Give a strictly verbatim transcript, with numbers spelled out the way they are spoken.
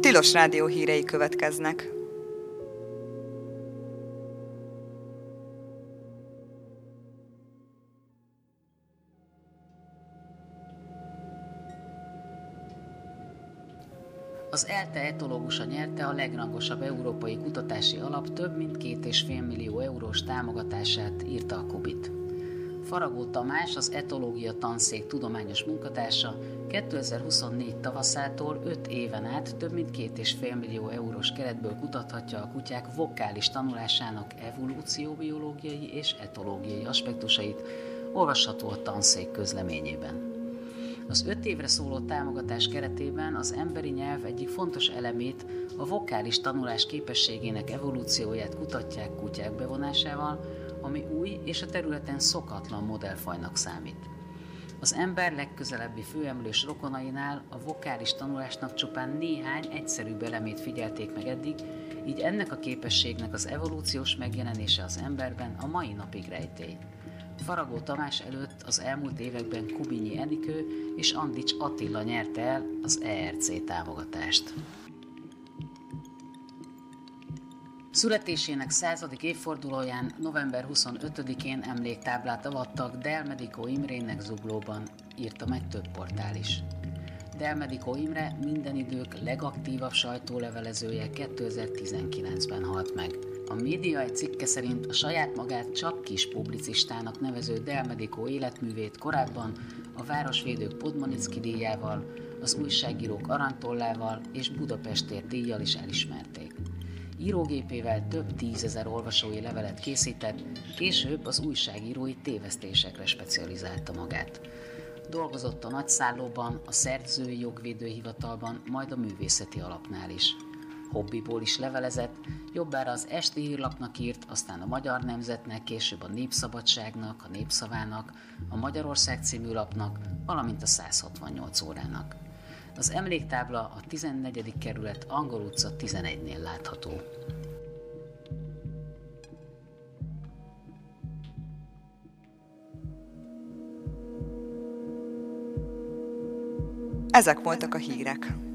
Tilos Rádió hírei következnek. Az ELTE etológusa nyerte a legrangosabb európai kutatási alap több mint két és fél millió eurós támogatását, írta a Kubit. Faragó Tamás, az etológia tanszék tudományos munkatársa kétezer-huszonnégy tavaszától öt éven át több mint két és fél millió eurós keretből kutathatja a kutyák vokális tanulásának evolúcióbiológiai és etológiai aspektusait, olvasható a tanszék közleményében. Az öt évre szóló támogatás keretében az emberi nyelv egyik fontos elemét, a vokális tanulás képességének evolúcióját kutatják kutyák bevonásával, ami új és a területen szokatlan modellfajnak számít. Az ember legközelebbi főemlős rokonainál a vokális tanulásnak csupán néhány egyszerűbb elemét figyelték meg eddig, így ennek a képességnek az evolúciós megjelenése az emberben a mai napig rejtély. Faragó Tamás előtt az elmúlt években Kubinyi Enikő és Andics Attila nyerte el az E R C támogatást. Születésének századik évfordulóján november huszonötödikén emléktáblát avattak Delmedico Imrének Zuglóban, írta meg több portál is. Delmedico Imre minden idők legaktívabb sajtólevelezője kétezer-tizenkilencben halt meg. A média egy cikke szerint a saját magát csak kis publicistának nevező Delmedico életművét korábban a Városvédők Podmanicki díjával, az Újságírók Aranytollával és Budapestért díjjal is elismerték. Írógépével több tízezer olvasói levelet készített, később az újságírói tévesztésekre specializálta magát. Dolgozott a Nagyszállóban, a Szerzői Jogvédőhivatalban, majd a Művészeti Alapnál is. Hobbiból is levelezett, jobbára az Esti Hírlapnak írt, aztán a Magyar Nemzetnek, később a Népszabadságnak, a Népszavának, a Magyarország című lapnak, valamint a száz hatvannyolc órának. Az emléktábla a tizennegyedik kerület Angol utca tizenegynél látható. Ezek voltak a hírek.